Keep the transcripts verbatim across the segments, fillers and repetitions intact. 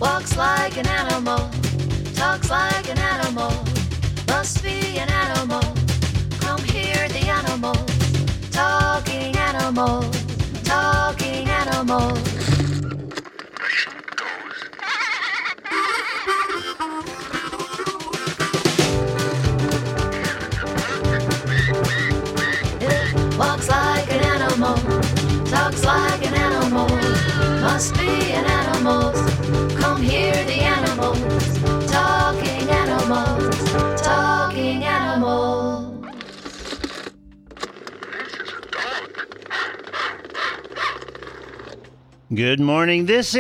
walks like an animal, talks like an animal, must be an animal. Come hear the animals, talking animals, talking animals. It walks like an animal, talks like an animal, must be an animal. Come hear the animals, talking animals, talking animals. Good morning, this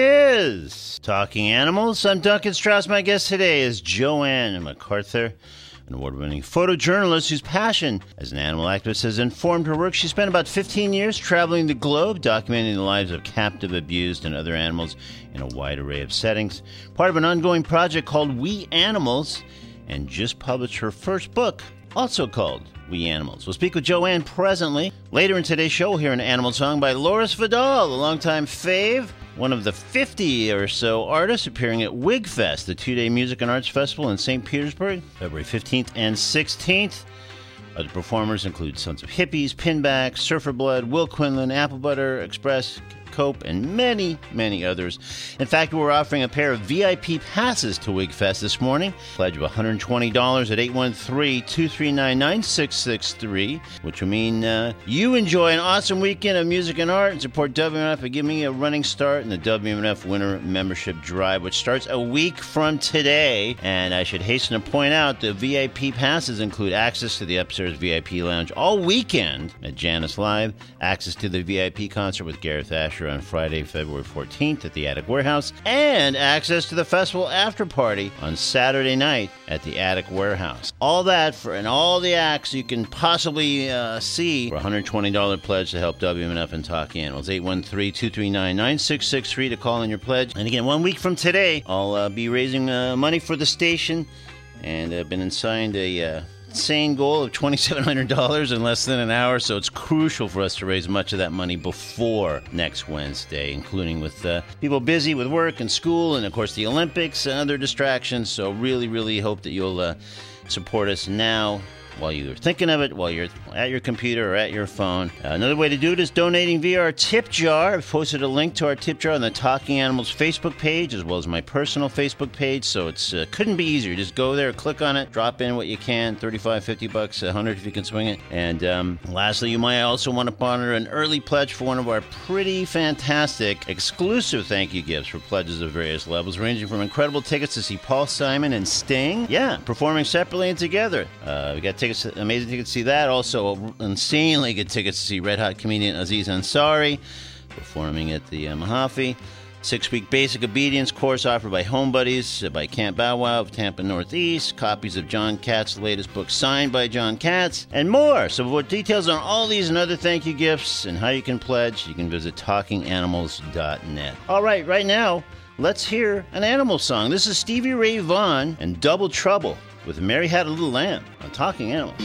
is Talking Animals. I'm Duncan Strauss. My guest today is Joanne MacArthur, an award-winning photojournalist whose passion as an animal activist has informed her work. She spent about fifteen years traveling the globe, documenting the lives of captive, abused, and other animals in a wide array of settings, part of an ongoing project called We Animals, and just published her first book, also called We Animals. We'll speak with Joanne presently. Later in today's show, we'll hear an animal song by Loris Vidal, a longtime fave, one of the fifty or so artists appearing at WigFest, the two-day music and arts festival in Saint Petersburg, February fifteenth and sixteenth. Other performers include Sons of Hippies, Pinback, Surfer Blood, Will Quinlan, Apple Butter, Express, Cope, and many, many others. In fact, we're offering a pair of V I P passes to WigFest this morning. Pledge of one hundred twenty dollars at eight one three, two three nine, nine six six three, which will mean uh, you enjoy an awesome weekend of music and art and support W M N F by giving me a running start in the W M N F Winter Membership Drive, which starts a week from today. And I should hasten to point out the V I P passes include access to the upstairs V I P lounge all weekend at Janice Live, access to the V I P concert with Gareth Asher on Friday, February fourteenth at the Attic Warehouse, and access to the festival after party on Saturday night at the Attic Warehouse. All that for and all the acts you can possibly uh, see for a one hundred twenty dollars pledge to help W M N F and Talking Animals. eight one three, two three nine, nine six six three to call in your pledge. And again, one week from today, I'll uh, be raising uh, money for the station, and I've been assigned a uh, insane goal of twenty-seven hundred dollars in less than an hour, so it's crucial for us to raise much of that money before next Wednesday, including with uh, people busy with work and school and, of course, the Olympics and other distractions. So really, really hope that you'll uh, support us now while you're thinking of it, while you're at your computer or at your phone. Uh, another way to do it is donating via our tip jar. I've posted a link to our tip jar on the Talking Animals Facebook page, as well as my personal Facebook page, so it's uh, couldn't be easier. Just go there, click on it, drop in what you can, thirty-five, fifty bucks, one hundred if you can swing it. And um, lastly, you might also want to honor an early pledge for one of our pretty fantastic exclusive thank you gifts for pledges of various levels, ranging from incredible tickets to see Paul Simon and Sting, yeah, performing separately and together. Uh, we got tickets, amazing tickets to see that. Also, insanely good tickets to see Red Hot comedian Aziz Ansari performing at the uh, Mahaffey. Six-week basic obedience course offered by Home Buddies uh, by Camp Bow Wow of Tampa Northeast. Copies of John Katz's latest book signed by John Katz, and more. So for details on all these and other thank you gifts and how you can pledge, you can visit talking animals dot net. All right, right now, let's hear an animal song. This is Stevie Ray Vaughan and Double Trouble with Mary Had a Little Lamb on Talking Animals.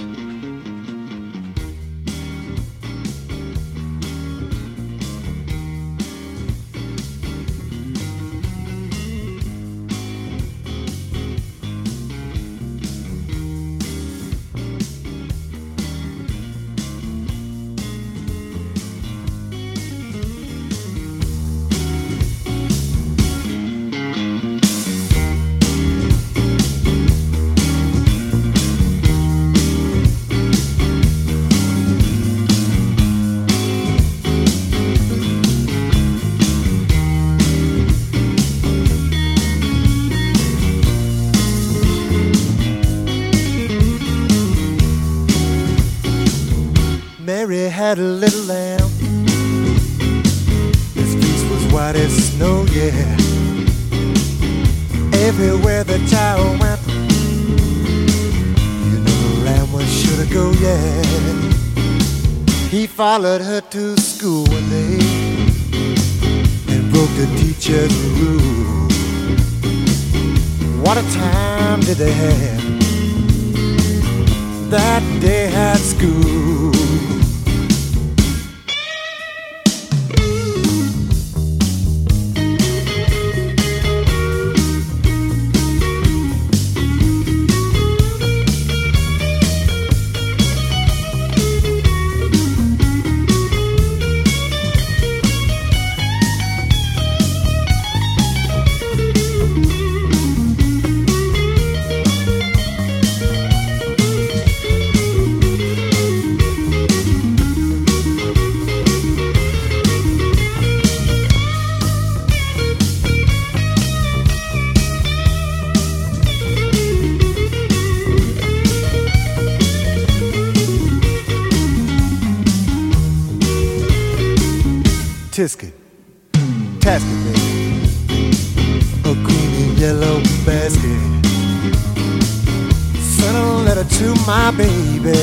Mary had a little lamb. His face was white as snow, yeah. Everywhere the child went, you know the lamb was sure to go, yeah. He followed her to school one day and broke the teacher's rule. What a time did they have that day at school. tisket, tasket, baby. A green and yellow basket. Sent a letter to my baby.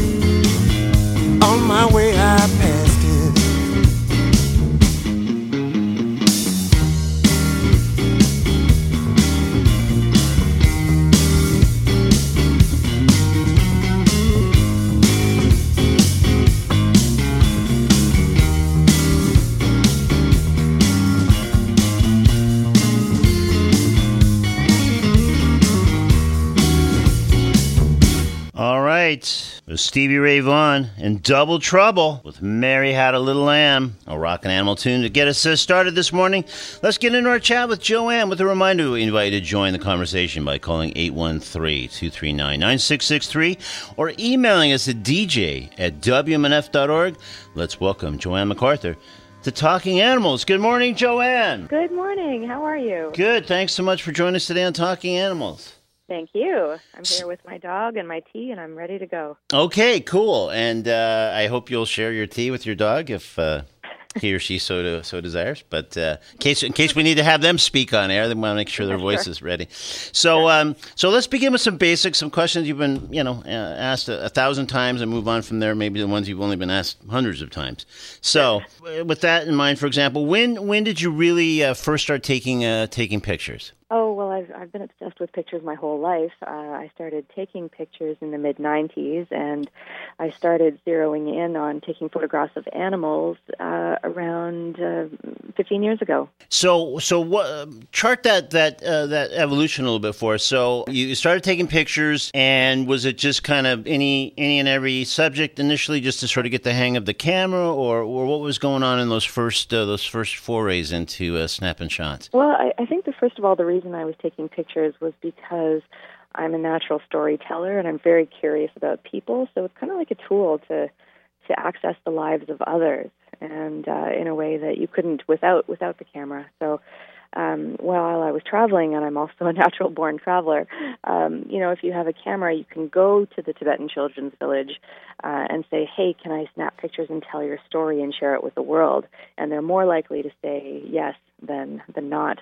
On my way I passed it. All right, it was Stevie Ray Vaughan in Double Trouble with Mary Had a Little Lamb, a rock and animal tune to get us uh, started this morning. Let's get into our chat with Joanne with a reminder we invite you to join the conversation by calling eight one three, two three nine, nine six six three or emailing us at d j at w m n f dot org. Let's welcome Joanne MacArthur to Talking Animals. Good morning, Joanne. Good morning. How are you? Good. Thanks so much for joining us today on Talking Animals. Thank you. I'm here with my dog and my tea, and I'm ready to go. Okay, cool. And uh, I hope you'll share your tea with your dog if uh, he or she so to, so desires. But uh, in case in case we need to have them speak on air, then we'll make sure their Yeah, voice sure. is ready. So um, so let's begin with some basics, some questions you've been you know uh, asked a, a thousand times, and move on from there. Maybe the ones you've only been asked hundreds of times. So uh, with that in mind, for example, when when did you really uh, first start taking uh, taking pictures? Oh, well, I've, I've been obsessed with pictures my whole life. Uh, I started taking pictures in the mid nineties, and I started zeroing in on taking photographs of animals uh, around uh, fifteen years ago. So, so what? Uh, chart that that uh, that evolution a little bit for us. So, you started taking pictures, and was it just kind of any any and every subject initially, just to sort of get the hang of the camera, or, or what was going on in those first uh, those first forays into uh, snapping shots? Well, I, I think that first of all, the reason I was taking pictures was because I'm a natural storyteller, and I'm very curious about people. So it's kind of like a tool to to access the lives of others, and uh, in a way that you couldn't without without the camera. So um, while I was traveling, and I'm also a natural-born traveler, um, you know, if you have a camera, you can go to the Tibetan Children's Village uh, and say, hey, can I snap pictures and tell your story and share it with the world? And they're more likely to say yes than, than not.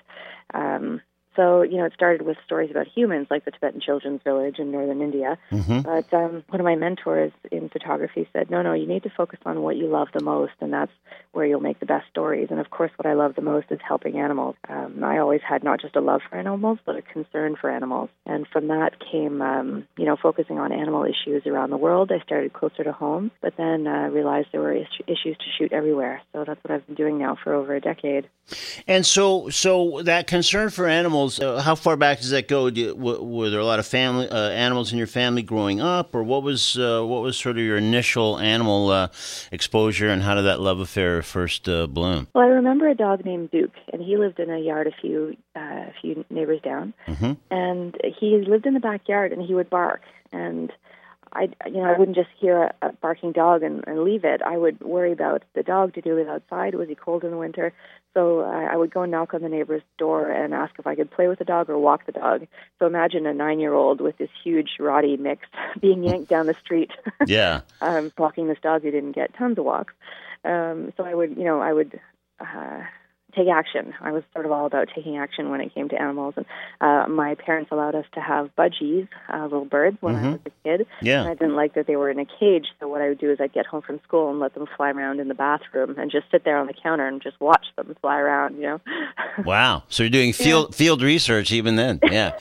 Um, So, you know, it started with stories about humans, like the Tibetan Children's Village in northern India. Mm-hmm. But um, one of my mentors in photography said, no, no, you need to focus on what you love the most, and that's where you'll make the best stories. And, of course, what I love the most is helping animals. Um, I always had not just a love for animals, but a concern for animals. And from that came, um, you know, focusing on animal issues around the world. I started closer to home, but then uh, realized there were is- issues to shoot everywhere. So that's what I've been doing now for over a decade. And so, so that concern for animals, uh, how far back does that go? Do you, w- were there a lot of family uh, animals in your family growing up, or what was uh, what was sort of your initial animal uh, exposure, and how did that love affair first uh, bloom? Well, I remember a dog named Duke, and he lived in a yard a few uh, a few neighbors down, Mm-hmm. and he lived in the backyard, and he would bark, and I, you know, I wouldn't just hear a, a barking dog and, and leave it. I would worry about the dog. Did he live outside? Was he cold in the winter? So I, I would go and knock on the neighbor's door and ask if I could play with the dog or walk the dog. So imagine a nine-year-old with this huge Rottie mix being yanked down the street, Yeah. um, walking this dog who didn't get tons of walks. Um, so I would, you know, I would uh, take action. I was sort of all about taking action when it came to animals. And uh, my parents allowed us to have budgies, uh, little birds, when Mm-hmm. I was a kid. Yeah. And I didn't like that they were in a cage, so what I would do is I'd get home from school and let them fly around in the bathroom and just sit there on the counter and just watch them fly around, you know? Wow. So you're doing field field research even then. Yeah.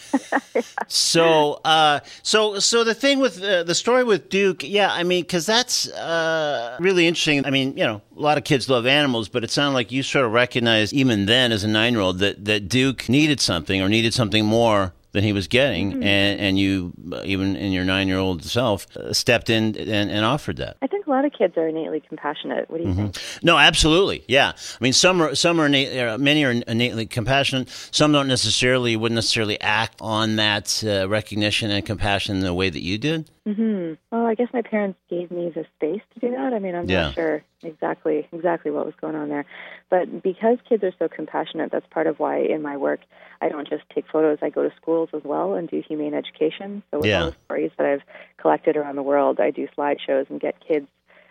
So, uh, so, so the thing with uh, the story with Duke, yeah, I mean, because that's uh, really interesting. I mean, you know, a lot of kids love animals, but it sounded like you sort of recognized even then as a nine-year-old that, that Duke needed something or needed something more than he was getting, Mm-hmm. and, and you, uh, even in your nine-year-old self, uh, stepped in and, and offered that. I think a lot of kids are innately compassionate. What do you think? No, absolutely, yeah. I mean, some are, some are innate, uh, many are innately compassionate. Some don't necessarily, wouldn't necessarily act on that uh, recognition and compassion in the way that you did. Mm-hmm. Well, I guess my parents gave me the space to do that. I mean, I'm Yeah. not sure exactly exactly what was going on there. But because kids are so compassionate, that's part of why in my work I don't just take photos. I go to schools as well and do humane education. So with Yeah. all the stories that I've collected around the world, I do slideshows and get kids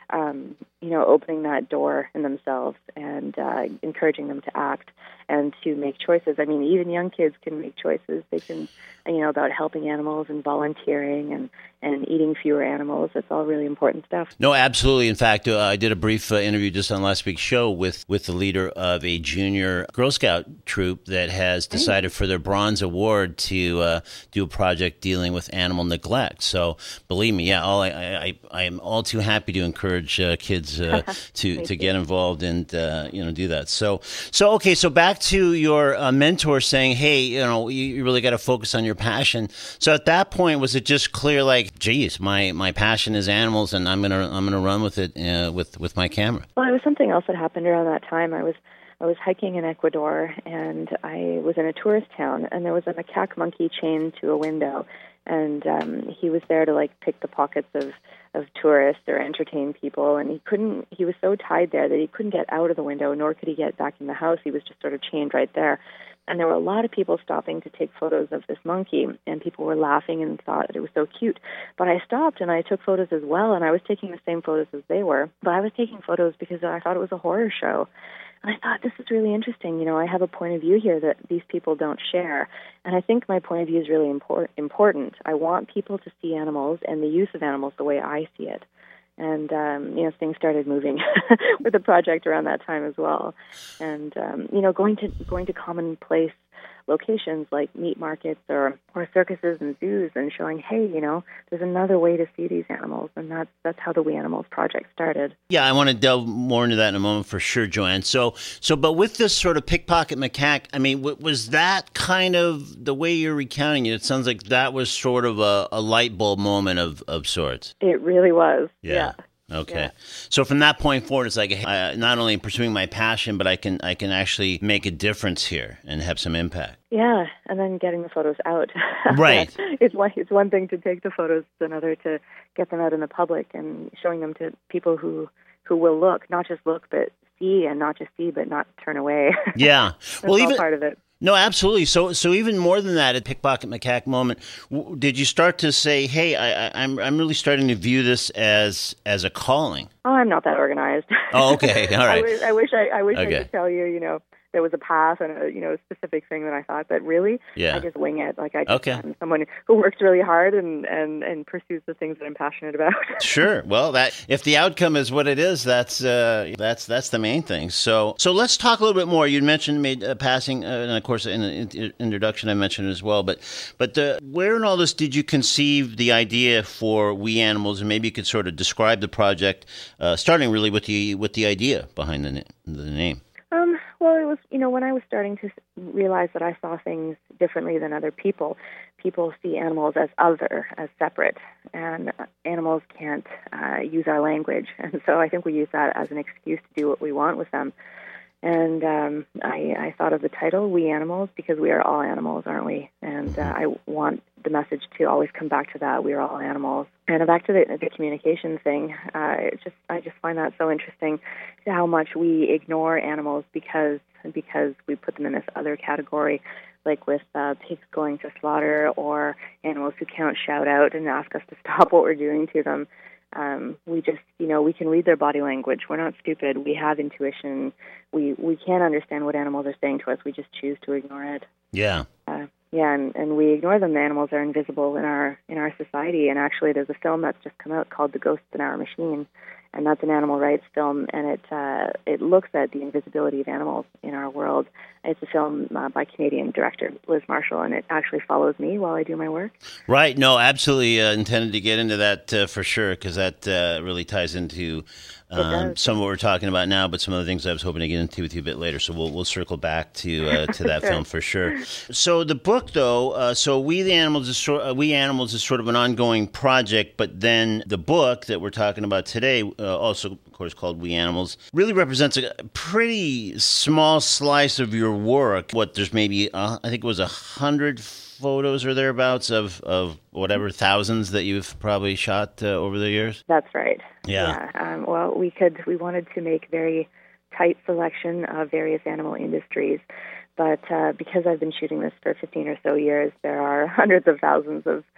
um, you know, opening that door in themselves and uh, encouraging them to act and to make choices. I mean, even young kids can make choices. They can, you know, about helping animals and volunteering and, and eating fewer animals. It's all really important stuff. No, absolutely. In fact, uh, I did a brief uh, interview just on last week's show with, with the leader of a junior Girl Scout troop that has decided for their Bronze Award to uh, do a project dealing with animal neglect. So believe me, yeah, all I, I, I am all too happy to encourage uh, kids uh, to, to get involved and, uh, you know, do that. So, so okay, so back to your uh, mentor saying, hey, you know, you, you really got to focus on your passion. So at that point, was it just clear, like, geez, my, my passion is animals, and I'm gonna I'm gonna run with it uh, with with my camera? Well, it was something else that happened around that time. I was I was hiking in Ecuador, and I was in a tourist town, and there was a macaque monkey chained to a window, and um, he was there to like pick the pockets of of tourists or entertain people, and he couldn't. He was so tied there that he couldn't get out of the window, nor could he get back in the house. He was just sort of chained right there. And there were a lot of people stopping to take photos of this monkey, and people were laughing and thought that it was so cute. But I stopped, and I took photos as well, and I was taking the same photos as they were. But I was taking photos because I thought it was a horror show. And I thought, this is really interesting. You know, I have a point of view here that these people don't share. And I think my point of view is really import- important. I want people to see animals and the use of animals the way I see it. And, um, you know, things started moving with the project around that time as well. And, um, you know, going to going to commonplace locations like meat markets or, or circuses and zoos and showing, hey, you know, there's another way to see these animals. And that's that's how the We Animals project started. Yeah, I want to delve more into that in a moment for sure, Joanne. So, so, but with this sort of pickpocket macaque, I mean, w- was that kind of the way you're recounting it? It sounds like that was sort of a, a light bulb moment of, of sorts. It really was. Yeah. yeah. Okay. Yeah. So from that point forward, it's like uh, not only pursuing my passion, but I can I can actually make a difference here and have some impact. Yeah, and then getting the photos out. Right. it's one it's one thing to take the photos, it's another to get them out in the public and showing them to people who who will look, not just look, but see, and not just see, but not turn away. Yeah. That's well, all even part of it. No, absolutely. So, so even more than that, at pickpocket macaque moment, w- did you start to say, "Hey, I, I, I'm I'm really starting to view this as as a calling"? Oh, I'm not that organized. Oh, okay, all right. I wish I wish I, I wish Okay. I could tell you, you know, there was a path and a you know a specific thing that I thought, but really, Yeah. I just wing it. Like I just, Okay. I'm someone who works really hard and, and, and pursues the things that I'm passionate about. Sure. Well, that if the outcome is what it is, that's uh, that's that's the main thing. So, so let's talk a little bit more. You mentioned made uh, passing, uh, and of course, in the in- introduction, I mentioned it as well. But, but uh, where in all this did you conceive the idea for We Animals, and maybe you could sort of describe the project, uh, starting really with the with the idea behind the na- the name. Um, well, it was, you know, when I was starting to realize that I saw things differently than other people, people see animals as other, as separate, and animals can't uh, use our language. And so I think we use that as an excuse to do what we want with them. And um, I, I thought of the title, We Animals, because we are all animals, aren't we? And uh, I want the message to always come back to that, we are all animals. And back to the, the communication thing, uh, it just I just find that so interesting, how much we ignore animals because because we put them in this other category, like with uh, pigs going to slaughter or animals who can't shout out and ask us to stop what we're doing to them. Um, we just, you know, we can read their body language. We're not stupid. We have intuition. We we can understand what animals are saying to us. We just choose to ignore it. Yeah. Uh, yeah, and, and we ignore them. The animals are invisible in our in our society. And actually, there's a film that's just come out called The Ghosts in Our Machine, and that's an animal rights film, and it uh, it looks at the invisibility of animals in our world. It's a film uh, by Canadian director Liz Marshall, and it actually follows me while I do my work. Right. No, absolutely uh, intended to get into that uh, for sure, because that uh, really ties into um, some of what we're talking about now, but some of the things I was hoping to get into with you a bit later. So we'll we'll circle back to uh, to that Sure. film for sure. So the book, though, uh, so We the Animals is sort uh, We Animals is sort of an ongoing project, but then the book that we're talking about today, uh, also of course called We Animals, really represents a pretty small slice of your work. What there's maybe uh, I think it was a hundred photos or thereabouts of, of whatever thousands that you've probably shot uh, over the years? That's right. Yeah. yeah. Um, well, we could we wanted to make very tight selection of various animal industries, but uh, because I've been shooting this for fifteen or so years, there are hundreds of thousands of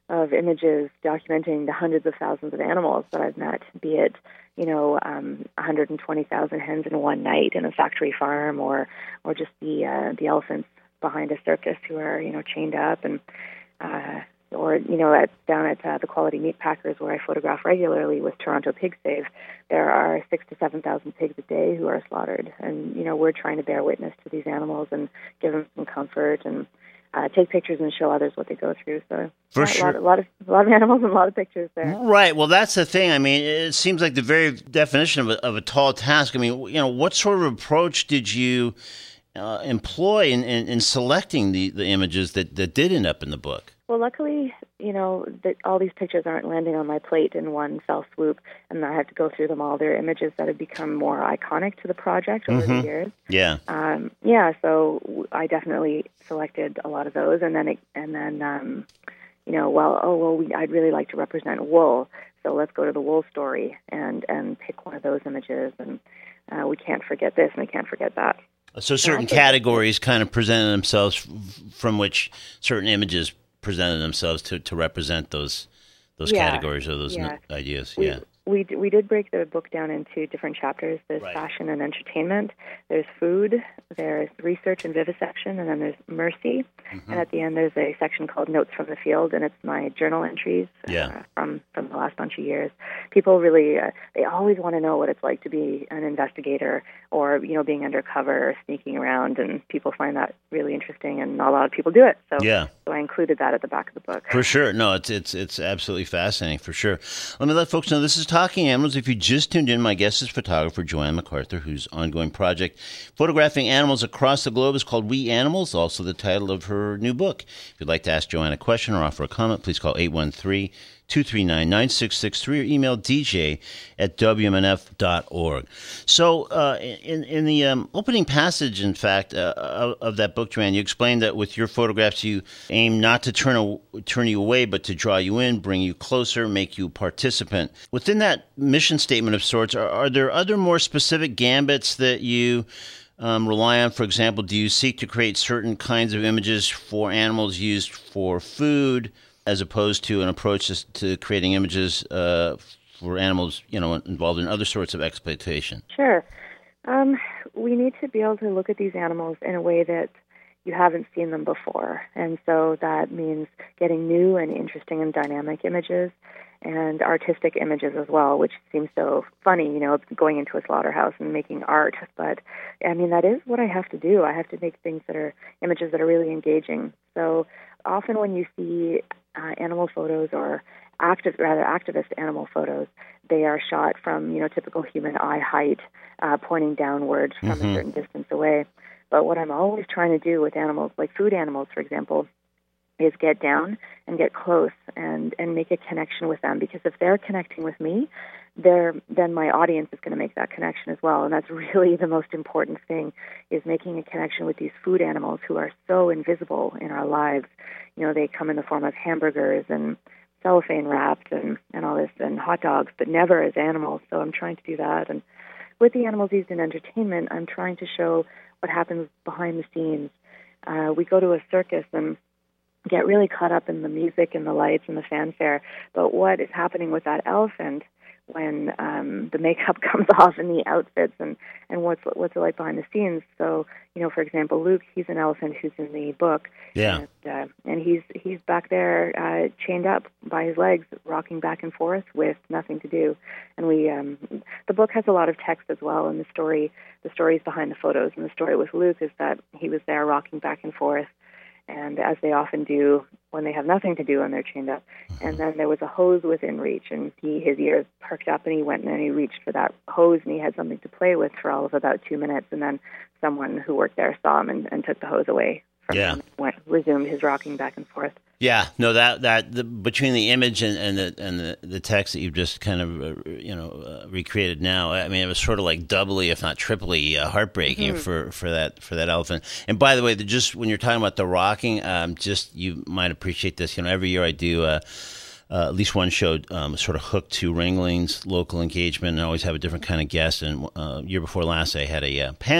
of images documenting the hundreds of thousands of animals that I've met, be it, you know, um, one hundred twenty thousand hens in one night in a factory farm, or or just the uh, the elephants behind a circus who are, you know, chained up, and uh, or, you know, at, down at uh, the Quality Meat Packers, where I photograph regularly with Toronto Pig Save, there are six to seven thousand pigs a day who are slaughtered, and, you know, we're trying to bear witness to these animals and give them some comfort and uh, take pictures and show others what they go through. So For a sure. lot, a lot of a lot of animals and a lot of pictures there. Right. Well, that's the thing. I mean, it seems like the very definition of a, of a tall task. I mean, you know, what sort of approach did you uh, employ in, in, in selecting the, the images that, that did end up in the book? Well, luckily, you know, that all these pictures aren't landing on my plate in one fell swoop, and I have to go through them all. They're images that have become more iconic to the project over Mm-hmm. the years. Yeah. Um, yeah, so I definitely selected a lot of those, and then, it, and then, um, you know, well, oh well, we, I'd really like to represent wool, so let's go to the wool story and and pick one of those images, and uh, we can't forget this and we can't forget that. So certain think- categories kind of presented themselves f- from which certain images presented themselves to, to represent those those Yeah, categories or those yeah. n- ideas. We, Yeah. we d- we did break the book down into different chapters. There's Right. fashion and entertainment. There's food. There's research and vivisection, and then there's mercy. Mm-hmm. And at the end, there's a section called Notes from the Field, and it's my journal entries Yeah. uh, from from the last bunch of years. People really uh, they always want to know what it's like to be an investigator, or, you know, being undercover or sneaking around, and people find that really interesting, and not a lot of people do it. So Yeah. so I included that at the back of the book. For sure. No, it's it's it's absolutely fascinating, for sure. Let me let folks know this is Talking Animals. If you just tuned in, my guest is photographer Joanne MacArthur, whose ongoing project photographing animals across the globe is called We Animals, also the title of her new book. If you'd like to ask Joanne a question or offer a comment, please call eight one three, two three nine, nine six six three or email d j at w m n f dot org. So uh, in, in the um, opening passage, in fact, uh, of, of that book, Joanne, you explained that with your photographs, you aim not to turn, a, turn you away, but to draw you in, bring you closer, make you a participant. Within that mission statement of sorts, are, are there other more specific gambits that you um, rely on? For example, do you seek to create certain kinds of images for animals used for food, as opposed to an approach to, to creating images uh, for animals, you know, involved in other sorts of exploitation? Sure. Um, we need to be able to look at these animals in a way that you haven't seen them before. And so that means getting new and interesting and dynamic images, and artistic images as well, which seems so funny, you know, going into a slaughterhouse and making art. But, I mean, that is what I have to do. I have to make things that are, images that are really engaging. So often when you see uh, animal photos, or active, rather activist animal photos, they are shot from, you know, typical human eye height, uh, pointing downward from Mm-hmm. a certain distance away. But what I'm always trying to do with animals, like food animals, for example, is get down and get close and, and make a connection with them. Because if they're connecting with me, they're, then my audience is going to make that connection as well. And that's really the most important thing, is making a connection with these food animals who are so invisible in our lives. You know, they come in the form of hamburgers and cellophane wrapped and, and all this, and hot dogs, but never as animals. So I'm trying to do that. And with the animals used in entertainment, I'm trying to show what happens behind the scenes. Uh, we go to a circus and get really caught up in the music and the lights and the fanfare, but what is happening with that elephant when um, the makeup comes off and the outfits, and, and what's what's it like behind the scenes. So, you know, for example, Luke, he's an elephant who's in the book. Yeah. And, uh, and he's he's back there uh, chained up by his legs, rocking back and forth with nothing to do. And we um, the book has a lot of text as well, and the story the stories behind the photos. And the story with Luke is that he was there rocking back and forth, and as they often do when they have nothing to do and they're chained up. And then there was a hose within reach, and he his ears perked up, and he went and he reached for that hose, and he had something to play with for all of about two minutes. And then someone who worked there saw him and, and took the hose away from Yeah. him, and went, resumed his rocking back and forth. Yeah, no, that that the, between the image and, and the and the, the text that you've just kind of uh, you know uh, recreated now, I mean, it was sort of like doubly, if not triply, uh, heartbreaking Mm-hmm. for, for that for that elephant. And by the way, the, just when you're talking about the rocking, um, just you might appreciate this. You know, every year I do. Uh, Uh, at least one show um, sort of hooked to Ringling's local engagement, and I always have a different kind of guest. And uh, year before last, I had a uh, panel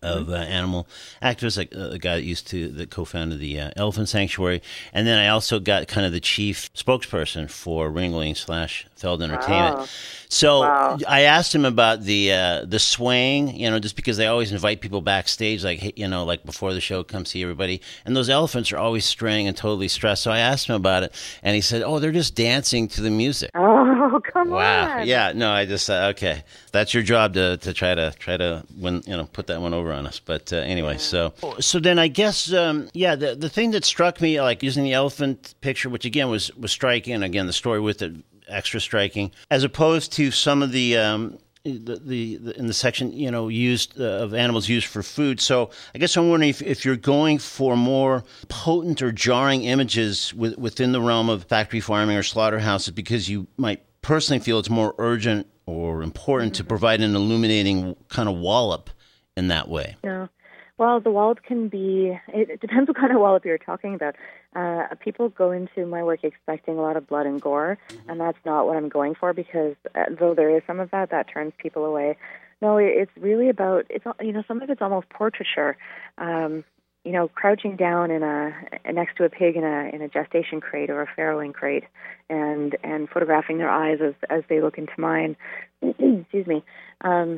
of uh, animal activists, like uh, the guy that used to that co-founded the uh, Elephant Sanctuary, and then I also got kind of the chief spokesperson for Ringling slash Feld Entertainment. Wow. So Wow. I asked him about the uh, the swaying, you know, just because they always invite people backstage, like hey, you know, like before the show, come see everybody, and those elephants are always straying and totally stressed. So I asked him about it, and he said, "Oh, they're just dancing to the music." Oh, come Wow. on. Yeah. No, I just uh, okay. That's your job to, to try to try to win, you know, put that one over on us. But uh, anyway, so so then I guess um, yeah, the the thing that struck me, like using the elephant picture, which again was was striking, and again the story with it extra striking, as opposed to some of the. Um, The, the, the in the section, you know, used uh, of animals used for food. So I guess I'm wondering if, if you're going for more potent or jarring images with, within the realm of factory farming or slaughterhouses, because you might personally feel it's more urgent or important mm-hmm. to provide an illuminating kind of wallop in that way. No. Well, the wallop can be, it, it depends what kind of wallop you're talking about. Uh, people go into my work expecting a lot of blood and gore, mm-hmm. and that's not what I'm going for, because uh, though there is some of that, that turns people away. No, it, it's really about, it's you know, some of it's almost portraiture. Um, you know, crouching down in a next to a pig in a in a gestation crate or a farrowing crate, and and photographing their eyes as as they look into mine. Excuse me. Um,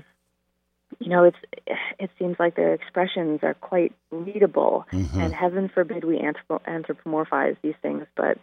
You know, it's it seems like their expressions are quite readable, mm-hmm. and heaven forbid we anthrop- anthropomorphize these things, but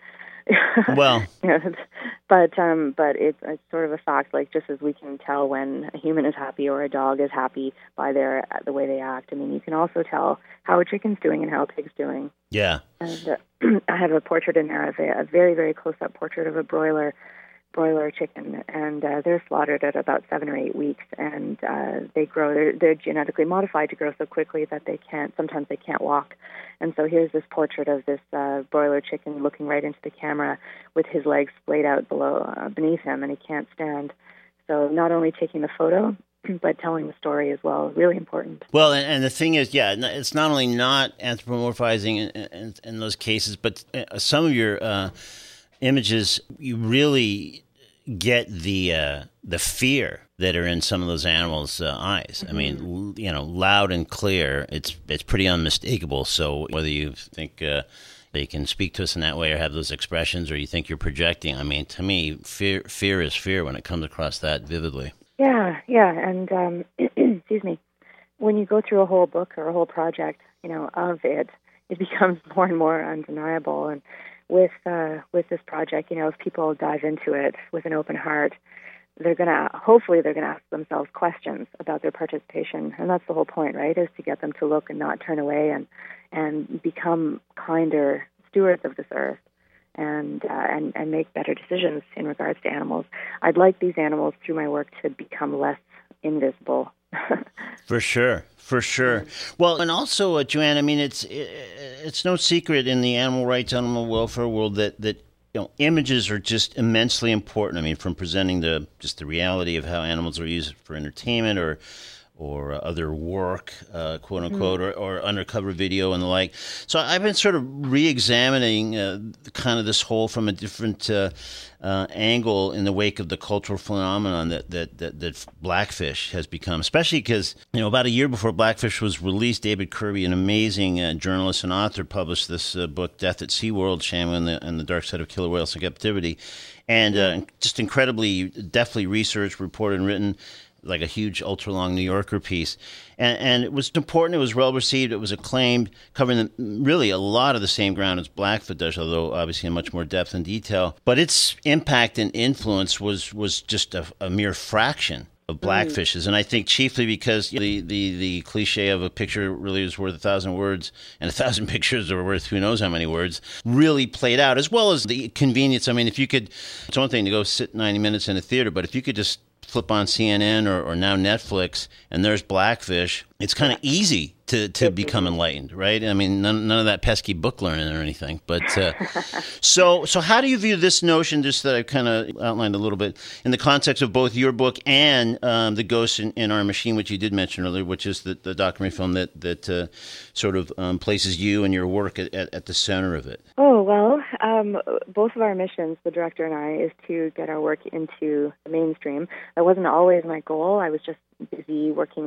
well, you know, but um, but it's, it's sort of a fact. Like just as we can tell when a human is happy or a dog is happy by their the way they act. I mean, you can also tell how a chicken's doing and how a pig's doing. Yeah. And uh, I have a portrait in there of a, a very very close up portrait of a broiler. broiler chicken, and uh, they're slaughtered at about seven or eight weeks, and uh, they grow. They're, they're genetically modified to grow so quickly that they can't. Sometimes they can't walk, and so here's this portrait of this uh, broiler chicken looking right into the camera with his legs splayed out below, uh, beneath him, and he can't stand. So not only taking the photo, but telling the story as well, really important. Well, and, and the thing is, yeah, it's not only not anthropomorphizing in, in, in those cases, but some of your uh, images, you really get the uh, the fear that are in some of those animals' uh, eyes. Mm-hmm. I mean, you know, loud and clear. It's it's pretty unmistakable. So whether you think uh, they can speak to us in that way or have those expressions, or you think you're projecting, I mean, to me, fear fear is fear when it comes across that vividly. Yeah, yeah, and um, excuse me, when you go through a whole book or a whole project, you know, of it, it becomes more and more undeniable. And With uh, with this project, you know, if people dive into it with an open heart, they're gonna hopefully they're gonna ask themselves questions about their participation, and that's the whole point, right? Is to get them to look and not turn away, and and become kinder stewards of this earth, and uh, and and make better decisions in regards to animals. I'd like these animals through my work to become less invisible. For sure, for sure. Well, and also, uh, Joanne, I mean, it's it's no secret in the animal rights, animal welfare world that, that you know images are just immensely important. I mean, from presenting the just the reality of how animals are used for entertainment or or other work, uh, quote unquote, mm-hmm. or, or undercover video and the like. So I've been sort of re-examining uh, kind of this whole from a different uh, uh, angle in the wake of the cultural phenomenon that, that, that, that Blackfish has become, especially because, you know, about a year before Blackfish was released, David Kirby, an amazing uh, journalist and author, published this uh, book, Death at SeaWorld, Shamu and the, and the Dark Side of Killer Whales in Captivity. And uh, just incredibly, deftly researched, reported, and written, like a huge ultra-long New Yorker piece. And, and it was important, it was well-received, it was acclaimed, covering the, really a lot of the same ground as Blackfoot does, although obviously in much more depth and detail. But its impact and influence was, was just a, a mere fraction of Blackfish's. And I think chiefly because the, the, the cliche of a picture really is worth a thousand words, and a thousand pictures are worth who knows how many words, really played out, as well as the convenience. I mean, if you could, it's one thing to go sit ninety minutes in a theater, but if you could just flip on C N N or, or now Netflix, and there's Blackfish, it's kind of easy to, to become enlightened, right? I mean, none, none of that pesky book learning or anything. But uh, so so how do you view this notion, just that I've kind of outlined a little bit, in the context of both your book and um, The Ghost in, in Our Machine, which you did mention earlier, which is the, the documentary film that, that uh, sort of um, places you and your work at, at, at the center of it? Oh, well, um, both of our missions, the director and I, is to get our work into the mainstream. That wasn't always my goal. I was just busy working with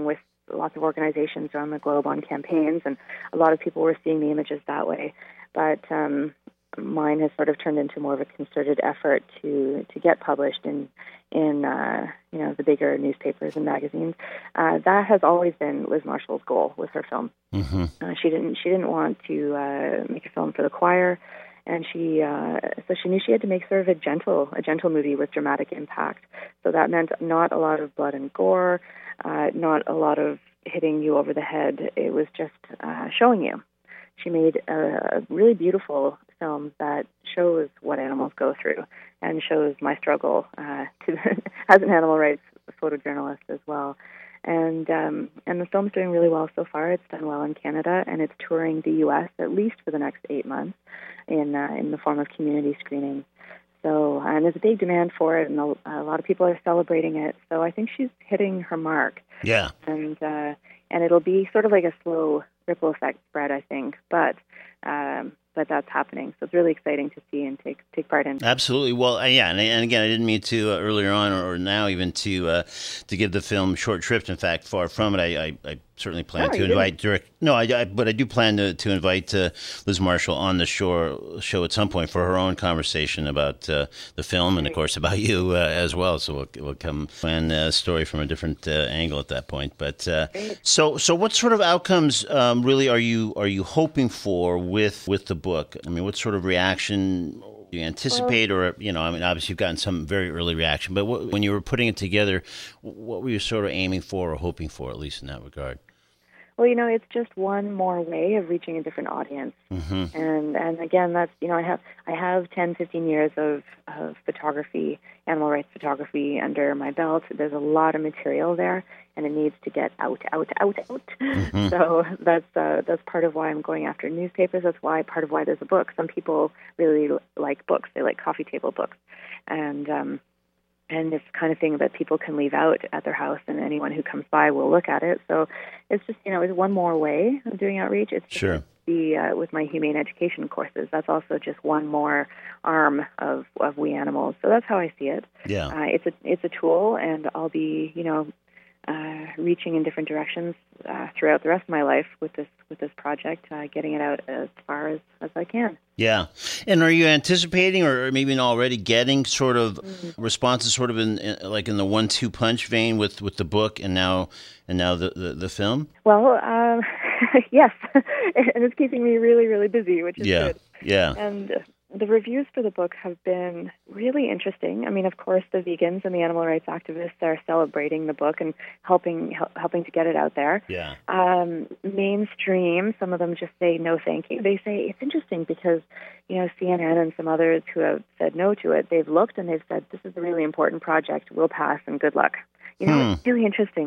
lots of organizations around the globe on campaigns, and a lot of people were seeing the images that way. But um, mine has sort of turned into more of a concerted effort to to get published in in uh, you know the bigger newspapers and magazines. Uh, that has always been Liz Marshall's goal with her film. Mm-hmm. Uh, she didn't she didn't want to uh, make a film for the choir, and she uh, so she knew she had to make sort of a gentle a gentle movie with dramatic impact. So that meant not a lot of blood and gore, uh, not a lot of hitting you over the head. It was just uh, showing you. She made a, a really beautiful film that shows what animals go through and shows my struggle uh, to as an animal rights photojournalist as well. And um, and the film's doing really well so far. It's done well in Canada, and it's touring the U S at least for the next eight months in uh, in the form of community screenings. So and there's a big demand for it, and a, a lot of people are celebrating it. So I think she's hitting her mark. Yeah. And uh, and it'll be sort of like a slow ripple effect spread, I think. But um, but that's happening. So it's really exciting to see and take take part in. Absolutely. Well, uh, yeah, and, and again, I didn't mean to uh, earlier on or, or now even to uh, to give the film short shrift. In fact, far from it. I, I, I certainly plan No, to you invite direct. No, I, I, but I do plan to to invite uh, Liz Marshall on the show show at some point for her own conversation about uh, the film and, of course, about you uh, as well. So we'll, we'll come plan a story from a different uh, angle at that point. But uh, so so what sort of outcomes um, really are you are you hoping for with with the book? I mean, what sort of reaction do you anticipate, well, or, you know, I mean, obviously you've gotten some very early reaction, but what, when you were putting it together, what were you sort of aiming for or hoping for, at least in that regard? Well, you know, it's just one more way of reaching a different audience. Mm-hmm. And and again, that's, you know, I have I have ten, fifteen years of, of photography, animal rights photography under my belt. There's a lot of material there, and it needs to get out, out, out, out. Mm-hmm. So that's uh, that's part of why I'm going after newspapers. That's why part of why there's a book. Some people really like books. They like coffee table books. And um And it's the kind of thing that people can leave out at their house, and anyone who comes by will look at it. So it's just, you know, it's one more way of doing outreach. It's sure. The uh, with my humane education courses, that's also just one more arm of, of We Animals. So that's how I see it. Yeah, uh, it's a it's a tool, and I'll be, you know, uh, reaching in different directions uh, throughout the rest of my life with this with this project, uh, getting it out as far as, as I can. Yeah. And are you anticipating or maybe already getting sort of mm-hmm. responses sort of in, in like in the one two punch vein with, with the book and now and now the, the, the film? Well, um, yes. And it's keeping me really, really busy, which is yeah. good. Yeah. And the reviews for the book have been really interesting. I mean, of course, the vegans and the animal rights activists are celebrating the book and helping hel- helping to get it out there. Yeah. Um, mainstream, some of them just say no, thank you. They say it's interesting because, you know, C N N and some others who have said no to it, they've looked and they've said this is a really important project. We'll pass and good luck. You know, hmm. it's really interesting.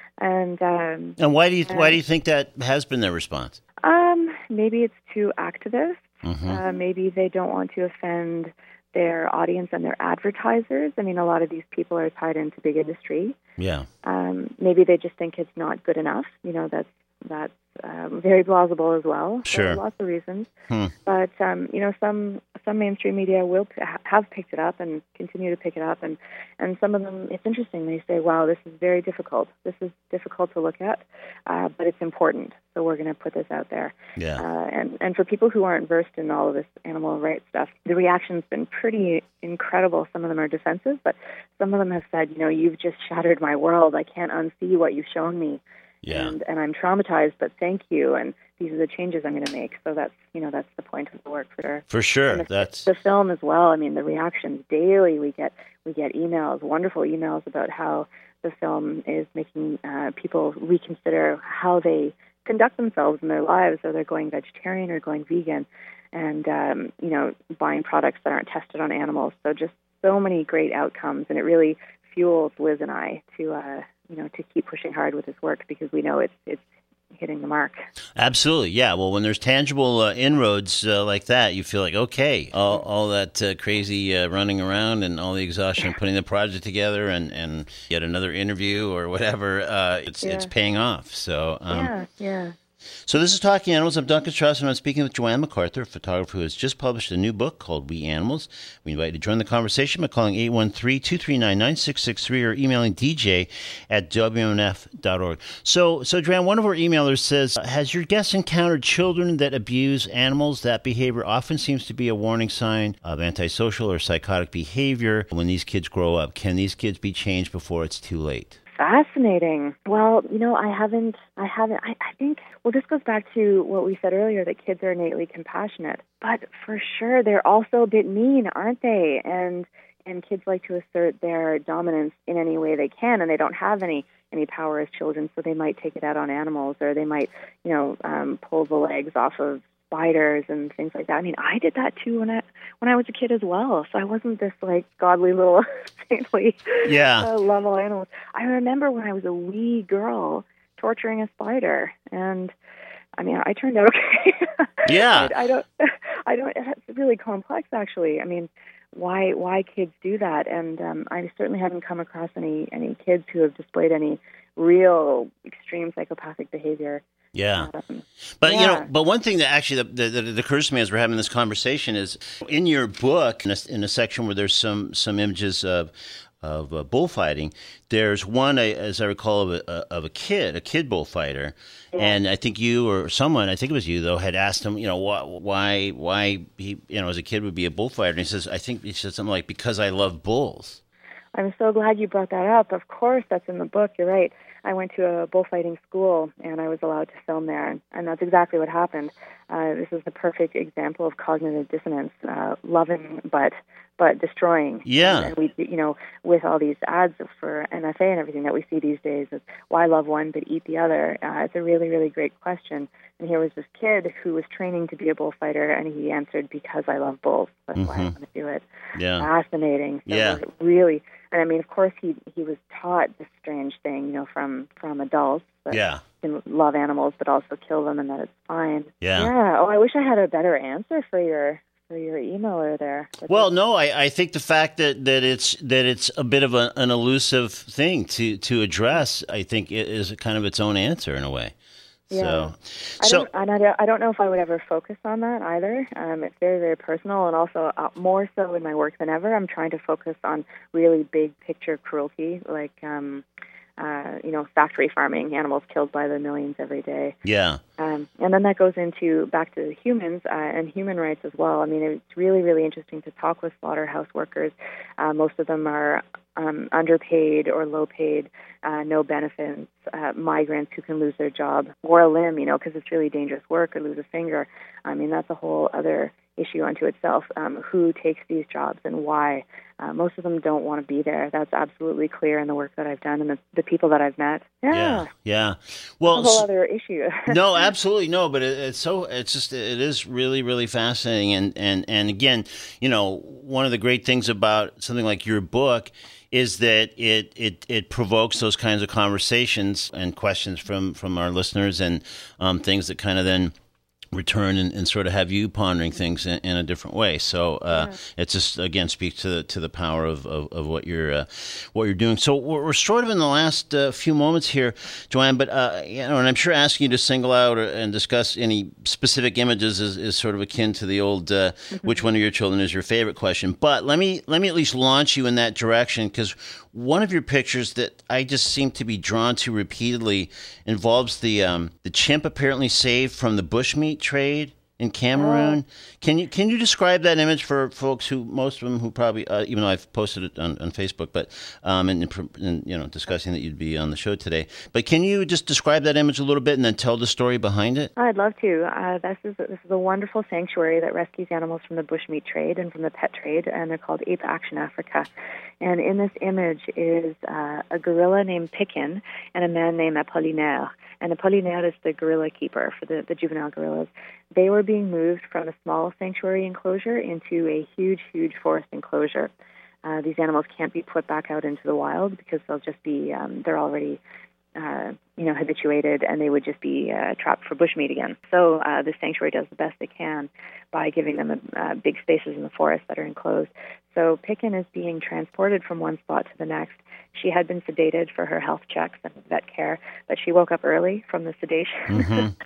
And um, and why do you and, why do you think that has been their response? Um, maybe it's too activist. Mm-hmm. Uh, maybe they don't want to offend their audience and their advertisers. I mean, a lot of these people are tied into big industry. Yeah. Um, maybe they just think it's not good enough. You know, that's that's um, very plausible as well. Sure. There are lots of reasons. Hmm. But um, you know, some some mainstream media will p- have picked it up and continue to pick it up, and and some of them, it's interesting. They say, "Wow, this is very difficult. This is difficult to look at, uh, but it's important. So we're going to put this out there." Yeah. Uh, and and for people who aren't versed in all of this animal rights stuff, the reaction's been pretty incredible. Some of them are defensive, but some of them have said, "You know, you've just shattered my world. I can't unsee what you've shown me." Yeah. And, and I'm traumatized, but thank you. And these are the changes I'm going to make. So that's, you know, that's the point of the work for sure. For sure. And the, that's the film as well. I mean, the reactions daily. We get we get emails, wonderful emails about how the film is making uh, people reconsider how they conduct themselves in their lives, or they're going vegetarian or going vegan, and um, you know, buying products that aren't tested on animals. So just so many great outcomes, and it really fuels Liz and I to. Uh, you know, to keep pushing hard with this work because we know it's it's hitting the mark. Absolutely, yeah. Well, when there's tangible uh, inroads uh, like that, you feel like, okay, all, all that uh, crazy uh, running around and all the exhaustion of putting the project together and, and yet another interview or whatever, uh, it's yeah. it's paying off. So um, yeah, yeah. So this is Talking Animals. I'm Duncan Strauss, and I'm speaking with Joanne MacArthur, a photographer who has just published a new book called We Animals. We invite you to join the conversation by calling eight one three, two three nine, nine six six three or emailing d j at w m f dot org. So, so Joanne, one of our emailers says, has your guest encountered children that abuse animals? That behavior often seems to be a warning sign of antisocial or psychotic behavior when these kids grow up. Can these kids be changed before it's too late? Fascinating. Well, you know, I haven't, I haven't, I, I think, well, this goes back to what we said earlier, that kids are innately compassionate. But for sure, they're also a bit mean, aren't they? And and kids like to assert their dominance in any way they can, and they don't have any, any power as children, so they might take it out on animals, or they might, you know, um, pull the legs off of spiders and things like that. I mean, I did that too when I when I was a kid as well. So I wasn't this like godly little saintly yeah. uh, love all animals. I remember when I was a wee girl torturing a spider, and I mean, I turned out okay. Yeah. I, I don't. I don't. It's really complex, actually. I mean, why why kids do that? And um, I certainly haven't come across any any kids who have displayed any real extreme psychopathic behavior. Yeah. Um, but, yeah. you know, but one thing that actually that, that, that occurs to me as we're having this conversation is in your book, in a, in a section where there's some, some images of of uh, bullfighting, there's one, uh, as I recall, of a, of a kid, a kid bullfighter. Yeah. And I think you or someone, I think it was you, though, had asked him, you know, why, why, why he, you know, as a kid would be a bullfighter. And he says, I think he said something like, because I love bulls. I'm so glad you brought that up. Of course, that's in the book. You're right. I went to a bullfighting school, and I was allowed to film there, and that's exactly what happened. Uh, this is the perfect example of cognitive dissonance, uh, loving but but destroying. Yeah. And, and we, you know, with all these ads for N F A and everything that we see these days, is why love one but eat the other? Uh, it's a really, really great question. And here was this kid who was training to be a bullfighter, and he answered, because I love bulls. That's mm-hmm. why I'm going to do it. Yeah. Fascinating. So yeah. Really. And I mean, of course, he he was taught this strange thing, you know, from, from adults. That yeah. can love animals, but also kill them, and that it's fine. Yeah. Yeah. Oh, I wish I had a better answer for your for your emailer there. But well, no, I, I think the fact that, that it's that it's a bit of a, an elusive thing to, to address, I think, is kind of its own answer in a way. Yeah. So, I so don't, and I don't, I don't know if I would ever focus on that either. Um, it's very, very personal, and also uh, more so in my work than ever. I'm trying to focus on really big picture cruelty, like um, uh, you know, factory farming, animals killed by the millions every day. Yeah. Um, and then that goes into back to humans uh, and human rights as well. I mean, it's really, really interesting to talk with slaughterhouse workers. Uh, most of them are um, underpaid or low paid, uh, no benefits, uh, migrants who can lose their job or a limb, you know, because it's really dangerous work, or lose a finger. I mean, that's a whole other issue unto itself. Um, who takes these jobs and why? Uh, most of them don't want to be there. That's absolutely clear in the work that I've done and the, the people that I've met. Yeah, yeah. yeah. Well, that's a whole other issue. no, absolutely no. But it, it's so it's just it is really really fascinating. And and and again, you know, one of the great things about something like your book is that it it it provokes those kinds of conversations and questions from from our listeners, and um, things that kind of then return and, and sort of have you pondering things in, in a different way. So uh, yeah. it just again speaks to the to the power of, of, of what you're uh, what you're doing. So we're, we're sort of in the last uh, few moments here, Joanne. But uh, you know, and I'm sure asking you to single out or, and discuss any specific images is, is sort of akin to the old uh, mm-hmm. which one of your children is your favorite question. But let me let me at least launch you in that direction, because one of your pictures that I just seem to be drawn to repeatedly involves the um, the chimp apparently saved from the bushmeat trade in Cameroon. Oh. Can you can you describe that image for folks who, most of them who probably, uh, even though I've posted it on, on Facebook, but um, and, and you know, discussing that you'd be on the show today. But can you just describe that image a little bit and then tell the story behind it? I'd love to. Uh, this is this is a wonderful sanctuary that rescues animals from the bushmeat trade and from the pet trade, and they're called Ape Action Africa. And in this image is uh, a gorilla named Pikin and a man named Apollinaire. And Apollinaire is the gorilla keeper for the, the juvenile gorillas. They were being moved from a small sanctuary enclosure into a huge, huge forest enclosure. Uh, these animals can't be put back out into the wild because they'll just be, um, they're already, uh, you know, habituated, and they would just be uh, trapped for bushmeat again. So uh, the sanctuary does the best they can by giving them uh, big spaces in the forest that are enclosed. So Pikin is being transported from one spot to the next. She had been sedated for her health checks and vet care, but she woke up early from the sedation. Mm-hmm.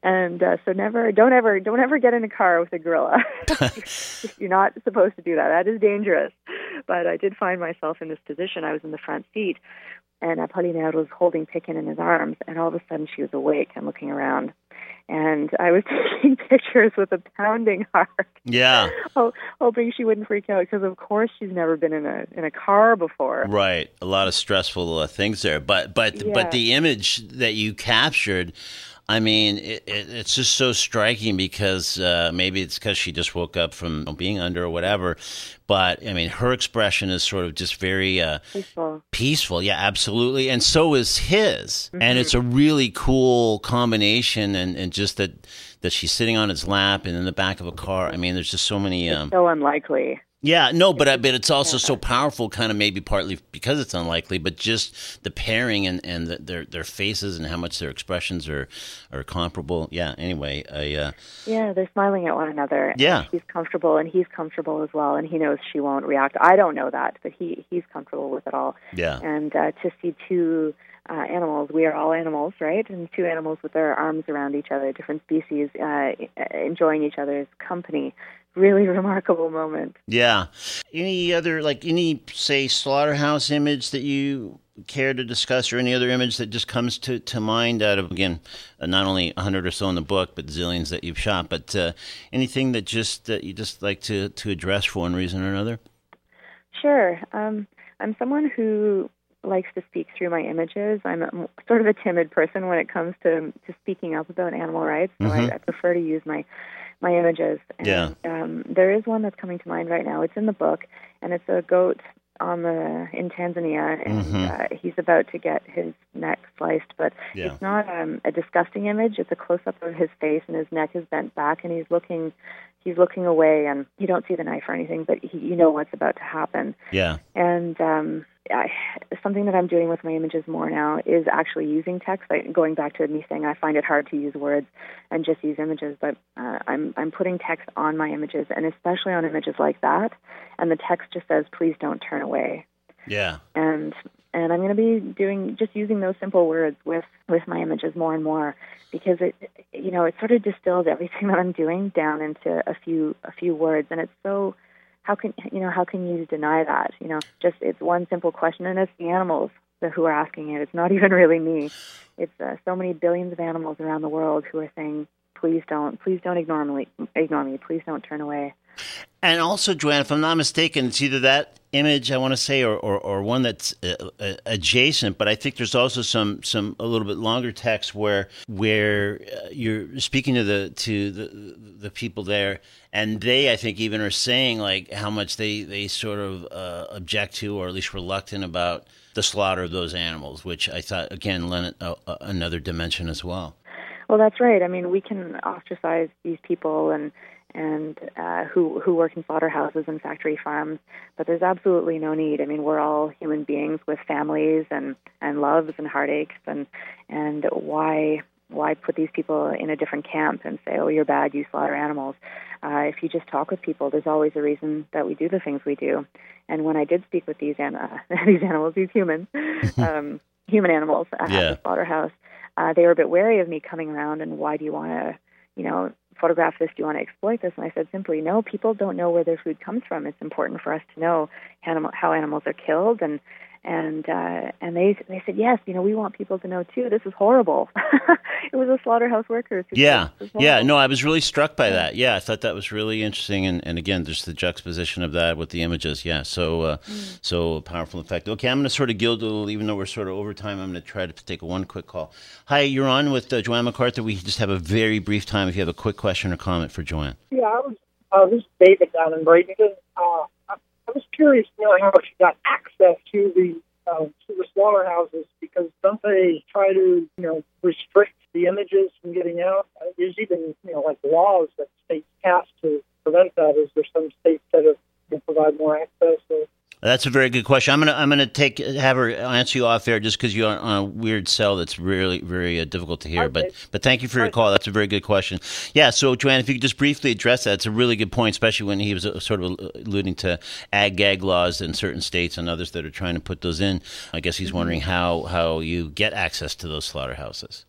And uh, so never, don't ever, don't ever get in a car with a gorilla. You're not supposed to do that. That is dangerous. But I did find myself in this position. I was in the front seat, and Apollinaire was holding Picken in his arms, and all of a sudden she was awake and looking around. And I was taking pictures with a pounding heart. Yeah. Hoping she wouldn't freak out, because of course she's never been in a in a car before. Right. A lot of stressful uh, things there. But but Yeah. but the image that you captured, I mean, it, it, it's just so striking because uh, maybe it's because she just woke up from being under or whatever. But, I mean, her expression is sort of just very uh, Peaceful. peaceful. Yeah, absolutely. And so is his. Mm-hmm. And it's a really cool combination. And, and just that, that she's sitting on his lap and in the back of a car. I mean, there's just so many... Um, So unlikely. Yeah, no, but I but it's also so powerful, kind of maybe partly because it's unlikely, but just the pairing and, and the, their their faces and how much their expressions are are comparable. Yeah. Anyway, I uh, Yeah, they're smiling at one another. And Yeah. she's comfortable, and he's comfortable as well, and he knows she won't react. I don't know that, but he he's comfortable with it all. yeah, And uh, to see two uh, animals, we are all animals, right? And two animals with their arms around each other, different species, uh, enjoying each other's company. Really remarkable moment. yeah. Any other like any say slaughterhouse image that you care to discuss, or any other image that just comes to, to mind out of again uh, not only a hundred or so in the book, but zillions that you've shot, but uh, anything that just that you just like to to address for one reason or another? Sure. Um, I'm someone who likes to speak through my images. I'm a, sort of a timid person when it comes to, to speaking up about animal rights, so Mhm. I, I prefer to use my my images. And, Yeah. Um, there is one that's coming to mind right now. It's in the book, and it's a goat on the in Tanzania, and Mhm. uh, he's about to get his neck sliced. But Yeah. it's not um, a disgusting image. It's a close up of his face, and his neck is bent back, and he's looking. He's looking away, and you don't see the knife or anything, but he, you know what's about to happen. Yeah. And um, I, something that I'm doing with my images more now is actually using text. I, going back to me saying I find it hard to use words and just use images, but uh, I'm I'm putting text on my images, and especially on images like that. And the text just says, "Please don't turn away." Yeah. And and I'm going to be doing just using those simple words with, with my images more and more, because it you know it sort of distills everything that I'm doing down into a few a few words, and it's so. How can you know? How can you deny that? You know, just it's one simple question, and it's the animals that, who are asking it. It's not even really me. It's uh, so many billions of animals around the world who are saying, "Please don't, please don't ignore me, ignore me. Please don't turn away." And also, Joanne, if I'm not mistaken, it's either that image I want to say, or or, or one that's uh, uh, adjacent. But I think there's also some some a little bit longer text where where uh, you're speaking to the to the the people there, and they I think even are saying like how much they they sort of uh, object to, or at least reluctant about the slaughter of those animals, which I thought again lent a, a, another dimension as well. Well, that's right. I mean, we can ostracize these people and and uh, who who work in slaughterhouses and factory farms, but there's absolutely no need. I mean, we're all human beings with families and, and loves and heartaches, and and why why put these people in a different camp and say, oh, you're bad, you slaughter animals? Uh, if you just talk with people, there's always a reason that we do the things we do. And when I did speak with these an- uh, these animals, these humans, um, human animals at Yeah. the slaughterhouse, uh, they were a bit wary of me coming around, and why do you want to, you know, photograph this? Do you want to exploit this? And I said simply, no, people don't know where their food comes from. It's important for us to know animal, how animals are killed. And and uh, and they they said, yes, you know, we want people to know too. This is horrible. It was a slaughterhouse workers. Who Yeah, said, "This is yeah. horrible." No, I was really struck by that. Yeah, I thought that was really interesting, and, and again, just the juxtaposition of that with the images. Yeah, so uh, Mm. so powerful effect. Okay, I'm going to sort of gild a little, even though we're sort of over time. I'm going to try to take one quick call. Hi, you're on with uh, Joanne MacArthur. We just have a very brief time. If you have a quick question or comment for Joanne. Yeah, I was. Uh, this is David down in Bradenton. Uh, I, I was curious, you know, how she got access to the uh, to the slaughterhouses, because don't they try to, you know, restrict the images from getting out? Uh, there's even, you know, like laws that states pass to prevent that. Is there some states that have, can provide more access? Or, That's a very good question. I'm gonna I'm gonna take have her answer you off air just because you're on a weird cell that's really very uh, difficult to hear. Okay. But but thank you for your call. That's a very good question. Yeah. So Joanne, if you could just briefly address that, it's a really good point, especially when he was uh, sort of alluding to ag gag laws in certain states and others that are trying to put those in. I guess he's wondering how how you get access to those slaughterhouses.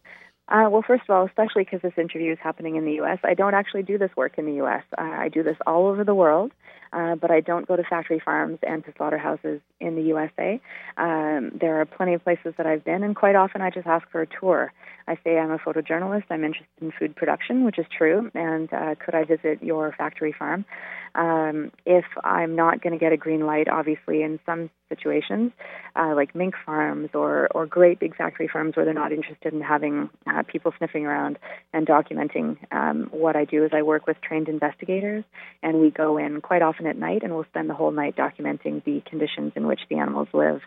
Uh, well, first of all, especially because this interview is happening in the U S, I don't actually do this work in the U S. Uh, I do this all over the world, uh, but I don't go to factory farms and to slaughterhouses in the U S A. Um, there are plenty of places that I've been, and quite often I just ask for a tour. I say I'm a photojournalist, I'm interested in food production, which is true, and uh, could I visit your factory farm? Um, if I'm not going to get a green light, obviously, in some situations, uh, like mink farms or, or great big factory farms where they're not interested in having uh, people sniffing around and documenting, um, what I do is I work with trained investigators, and we go in quite often at night, and we'll spend the whole night documenting the conditions in which the animals live.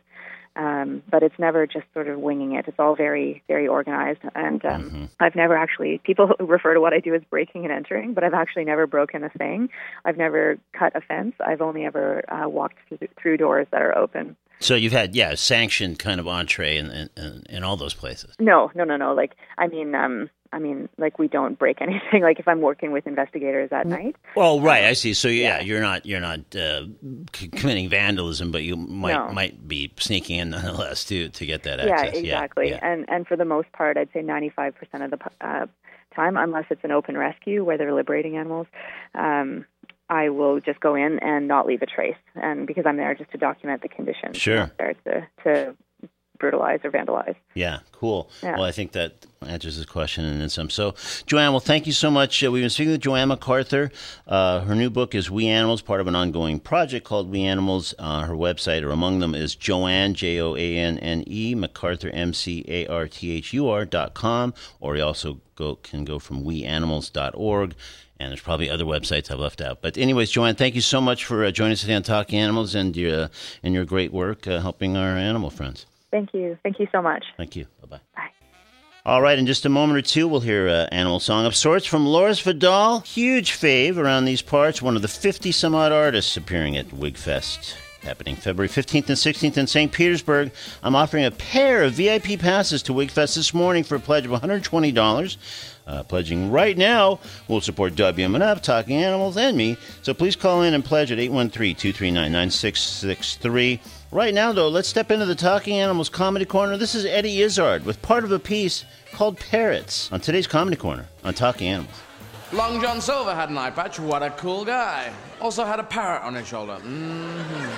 Um, but it's never just sort of winging it. It's all very, very organized. And um, mm-hmm. I've never actually, people refer to what I do as breaking and entering, but I've actually never broken a thing. I've never cut a fence. I've only ever uh, walked through, through doors that are open. So you've had, yeah, sanctioned kind of entree in, in, in all those places. No, no, no, no. Like, I mean, um, I mean, like we don't break anything. Like if I'm working with investigators at night. Oh, right. I see. So yeah, yeah. you're not you're not uh, c- committing vandalism, but you might no. might be sneaking in nonetheless to to get that access. Yeah, exactly. Yeah, yeah. And and for the most part, I'd say ninety-five percent of the uh, time, unless it's an open rescue where they're liberating animals, um, I will just go in and not leave a trace, and because I'm there just to document the conditions. Sure. I'm not there to to brutalize or vandalize. Yeah, cool. Yeah. Well, I think that answers this question and then some. So, Joanne, well, thank you so much. Uh, we've been speaking with Joanne McArthur. Uh, her new book is We Animals, part of an ongoing project called We Animals. Uh, her website, or among them, is Joanne, J O A N N E, McArthur, M C A R T H U R dot com, or you also go can go from we animals dot org. And there's probably other websites I've left out. But anyways, Joanne, thank you so much for uh, joining us today on Talking Animals and your, uh, and your great work uh, helping our animal friends. Thank you. Thank you so much. Thank you. Bye-bye. Bye. All right, in just a moment or two, we'll hear an animal song of sorts from Loris Vidal. Huge fave around these parts, one of the fifty-some-odd artists appearing at WigFest, happening February fifteenth and sixteenth in Saint Petersburg. I'm offering a pair of V I P passes to WigFest this morning for a pledge of one hundred twenty dollars. Uh, pledging right now will support W M N F, Talking Animals, and me. So please call in and pledge at eight one three, two three nine, nine six six three. Right now, though, let's step into the Talking Animals Comedy Corner. This is Eddie Izzard with part of a piece called Parrots on today's Comedy Corner on Talking Animals. Long John Silver had an eye patch. What a cool guy. Also had a parrot on his shoulder. Mm-hmm.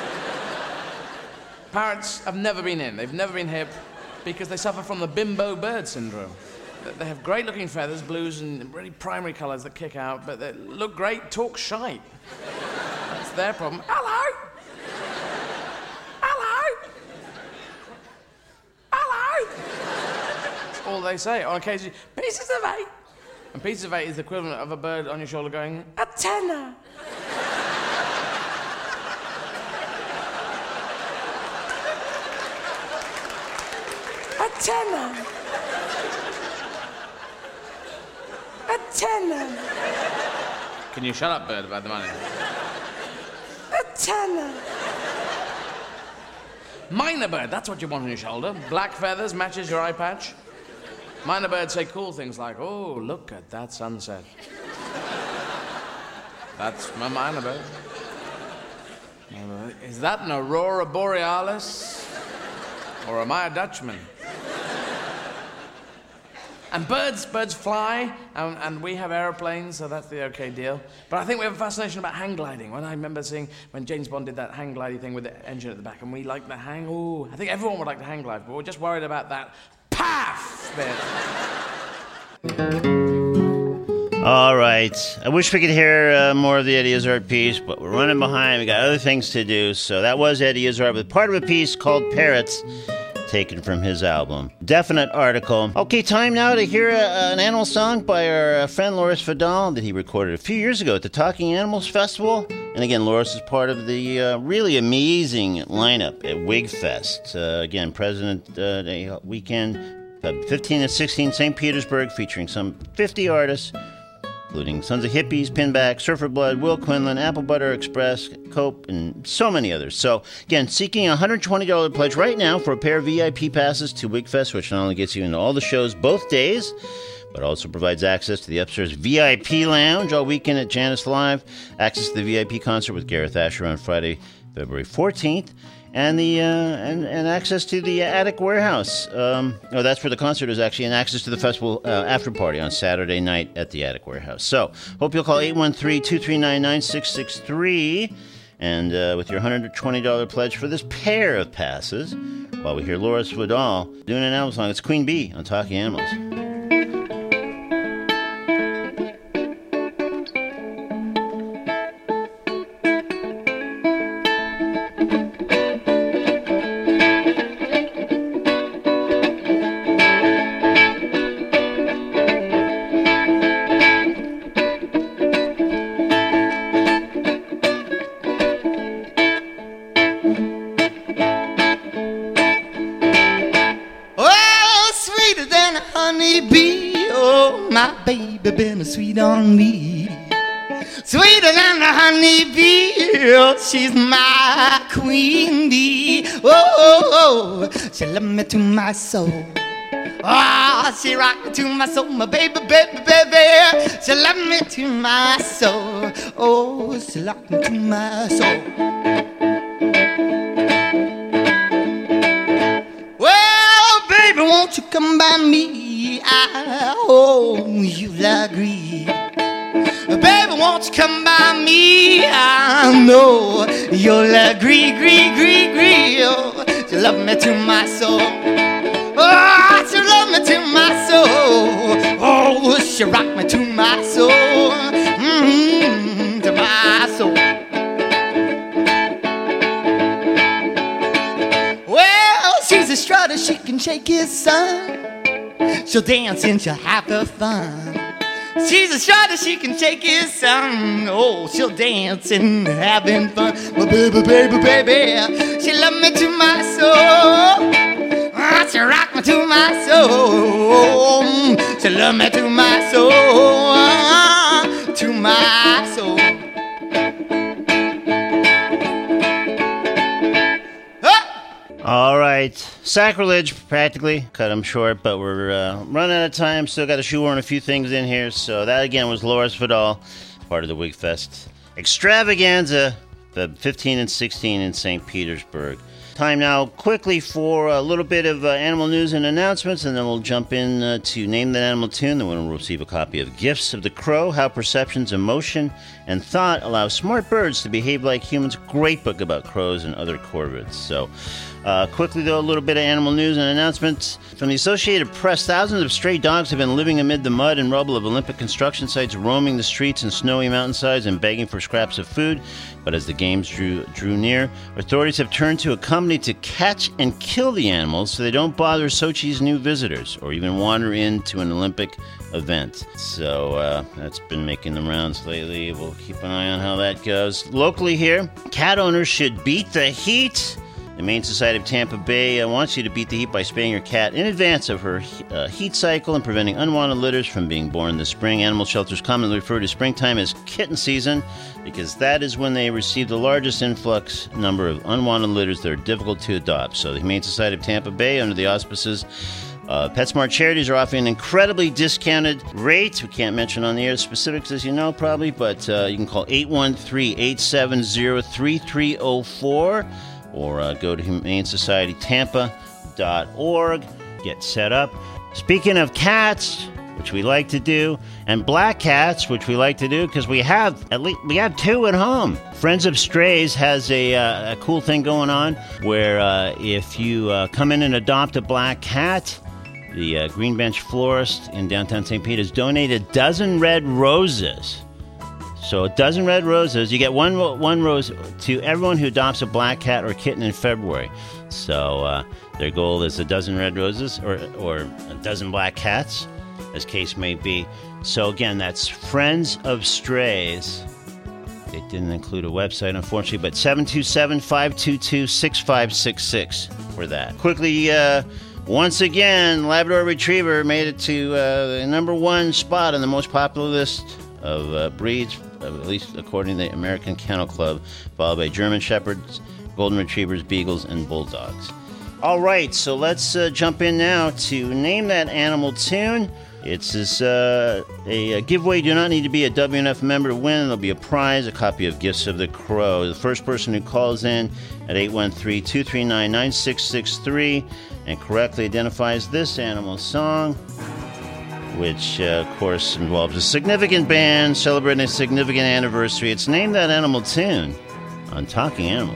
Parrots have never been in. They've never been hip because they suffer from the bimbo bird syndrome. They have great-looking feathers, blues and really primary colours that kick out, but they look great, talk shite. That's their problem. Hello! Hello! Hello! That's all they say. On occasion, pieces of eight. And pieces of eight is the equivalent of a bird on your shoulder going, a tenner. A tenner. A tenner. Can you shut up, bird, about the money? A tenner. Minor bird, that's what you want on your shoulder. Black feathers, matches your eye patch. Minor birds say cool things like, oh, look at that sunset. That's my minor bird. Is that an aurora borealis? Or am I a Dutchman? And birds, birds fly, and, and we have aeroplanes, so that's the okay deal. But I think we have a fascination about hang gliding. When I remember seeing when James Bond did that hang gliding thing with the engine at the back, and we like the hang. Ooh, I think everyone would like to hang glide, but we're just worried about that paff bit. All right. I wish we could hear uh, more of the Eddie Izzard piece, but we're running behind. We got other things to do. So that was Eddie Izzard with part of a piece called Parrots, taken from his album. Definite article. Okay, time now to hear a, an animal song by our uh, friend Loris Vidal that he recorded a few years ago at the Talking Animals Festival. And again, Loris is part of the uh, really amazing lineup at WigFest. Uh, again, President uh, Day weekend, February fifteenth and sixteenth, Saint Petersburg, featuring some fifty artists, including Sons of Hippies, Pinback, Surfer Blood, Will Quinlan, Apple Butter Express, Cope, and so many others. So, again, seeking a one hundred twenty dollars pledge right now for a pair of V I P passes to WigFest, which not only gets you into all the shows both days, but also provides access to the upstairs V I P lounge all weekend at Janice Live, access to the V I P concert with Gareth Asher on Friday, February fourteenth. And the uh, and, and access to the Attic Warehouse. Um, oh, that's where the concert is actually, and access to the festival uh, after party on Saturday night at the Attic Warehouse. So, hope you'll call eight one three, two three nine, nine six six three and uh, with your one hundred twenty dollars pledge for this pair of passes, while we hear Laura Swadal doing an album song. It's Queen Bee on Talking Animals. Been sweet on me, sweeter than the honey bee. Oh, she's my queen bee. Oh, oh, oh, she love me to my soul. Ah, oh, she rock me to my soul, my baby, baby, baby. She love me to my soul. Oh, she rock me to my soul. Well, baby, won't you come by me? I hope you'll agree. Baby, won't you come by me? I know you'll agree, agree, agree, agree. Oh, you love me to my soul. Oh, you love me to my soul. Oh, she rock me to my soul. Mm-hmm, to my soul. Well, she's a strutter, she can shake his son. She'll dance and she'll have the fun. She's a strutter, she can shake his son. Oh, she'll dance and having fun. My baby, baby, baby, she love me to my soul. Ah, she rock me to my soul. She love me to my soul. Ah, to my soul. All right. Sacrilege, practically. Cut them short, but we're uh, running out of time. Still got to shoehorn a few things in here. So that, again, was Laura Swadal, part of the Wigfest extravaganza, the fifteen and sixteen in Saint Petersburg. Time now quickly for a little bit of uh, animal news and announcements, and then we'll jump in uh, to Name That Animal Tune. Then we'll receive a copy of Gifts of the Crow, How Perceptions, Emotion, and Thought Allow Smart Birds to Behave Like Humans. Great book about crows and other corvids. So, uh, quickly though, a little bit of animal news and announcements. From the Associated Press, thousands of stray dogs have been living amid the mud and rubble of Olympic construction sites, roaming the streets and snowy mountainsides and begging for scraps of food. But as the games drew drew near, authorities have turned to a company to catch and kill the animals so they don't bother Sochi's new visitors or even wander into an Olympic event. So uh, that's been making the rounds lately. We'll keep an eye on how that goes. Locally here, cat owners should beat the heat. The Humane Society of Tampa Bay uh, wants you to beat the heat by spaying your cat in advance of her uh, heat cycle and preventing unwanted litters from being born this spring. Animal shelters commonly refer to springtime as kitten season because that is when they receive the largest influx number of unwanted litters that are difficult to adopt. So the Humane Society of Tampa Bay, under the auspices Uh, PetSmart Charities, are offering an incredibly discounted rate. We can't mention on the air specifics, as you know, probably, but uh, you can call eight one three, eight seven zero, three three zero four or uh, go to humane society tampa dot org. Get set up. Speaking of cats, which we like to do, and black cats, which we like to do because we have at least we have two at home. Friends of Strays has a, uh, a cool thing going on where uh, if you uh, come in and adopt a black cat, the uh, Green Bench Florist in downtown Saint Pete has donated a dozen red roses. So a dozen red roses. You get one one rose to everyone who adopts a black cat or kitten in February. So uh, their goal is a dozen red roses or or a dozen black cats, as case may be. So again, that's Friends of Strays. It didn't include a website, unfortunately, but seven two seven, five two two, six five six six for that. Quickly, uh, once again, Labrador Retriever made it to uh, the number one spot on the most popular list of uh, breeds, at least according to the American Kennel Club, followed by German Shepherds, Golden Retrievers, Beagles, and Bulldogs. All right, so let's uh, jump in now to Name That Animal Tune. It's this, uh, a, a giveaway. You do not need to be a W N F member to win. There'll be a prize, a copy of Gifts of the Crow. The first person who calls in at eight one three, two three nine, nine six six three and correctly identifies this animal song, which, uh, of course, involves a significant band celebrating a significant anniversary. It's Name That Animal Tune on Talking Animals.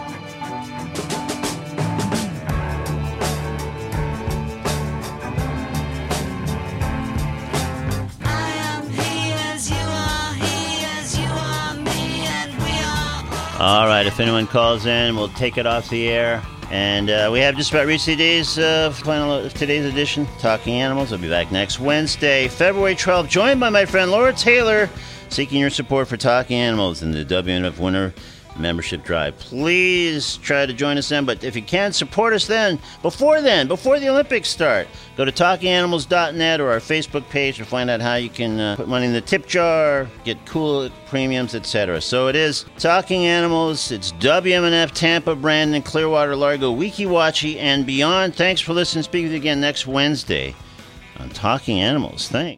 All right, if anyone calls in, we'll take it off the air. And uh, we have just about reached the days of final today's edition, Talking Animals. I'll be back next Wednesday, February twelfth, joined by my friend Laura Taylor, seeking your support for Talking Animals in the W N F Winter Membership Drive. Please try to join us then, but if you can, support us then. Before then, before the Olympics start, go to talking animals dot net or our Facebook page to find out how you can uh, put money in the tip jar, get cool premiums, et cetera. So it is Talking Animals. It's W M N F, Tampa, Brandon, Clearwater, Largo, Weeki Wachee, and beyond. Thanks for listening. Speak with you again next Wednesday on Talking Animals. Thanks.